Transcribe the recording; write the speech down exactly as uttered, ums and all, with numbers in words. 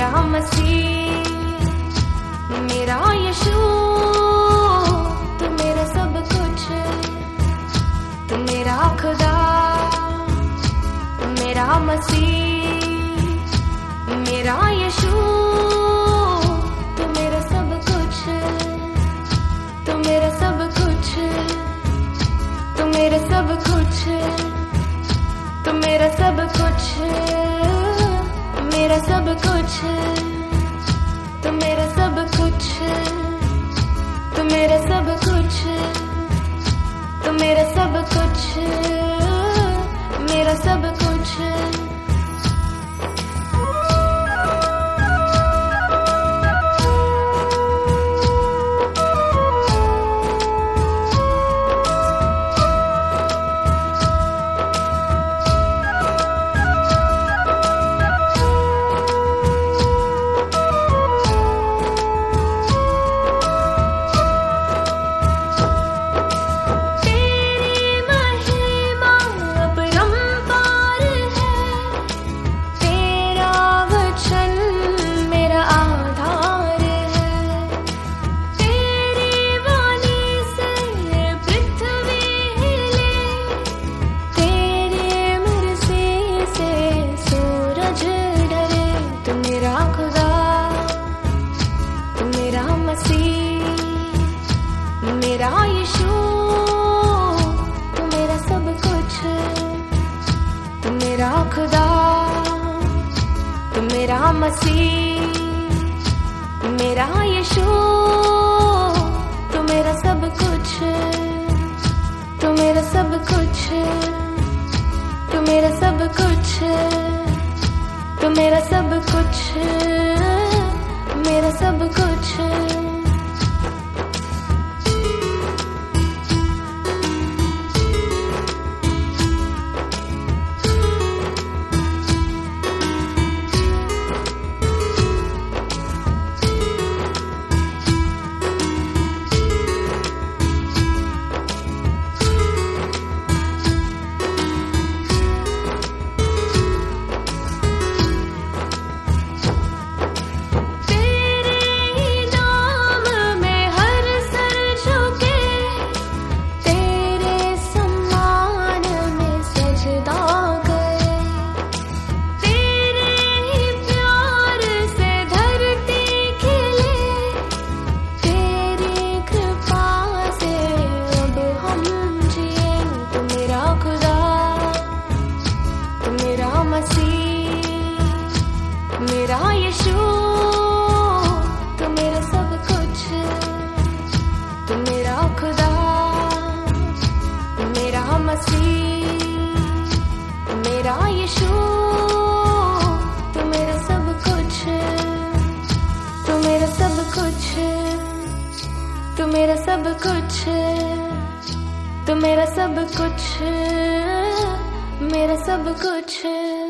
मेरा मसीह, मेरा यीशु, तू मेरा सब कुछ, तू मेरा खुदा, मेरा मसीह, मेरा यीशु, तू मेरा सब कुछ, तू मेरा सब कुछ, तू मेरा सब कुछ, तू मेरा सब कुछ, मेरा सब कुछ, तू मेरा सब कुछ, तू मेरा सब कुछ, तू मेरा सब कुछ, मेरा सब कुछ। मेरा यीशु, तू मेरा सब कुछ, तू मेरा खुदा, तू मेरा मसीह, मेरा यीशु, तू मेरा सब कुछ, तू मेरा सब कुछ, तू मेरा सब कुछ, तू मेरा सब कुछ, मेरा सब कुछ। मेरा यीशु, तू मेरा सब कुछ, तू मेरा खुदा, मेरा मसीह, मेरा यीशु, तू मेरा सब कुछ, तू मेरा सब कुछ, तू मेरा सब कुछ, तू मेरा सब कुछ, मेरा सब कुछ।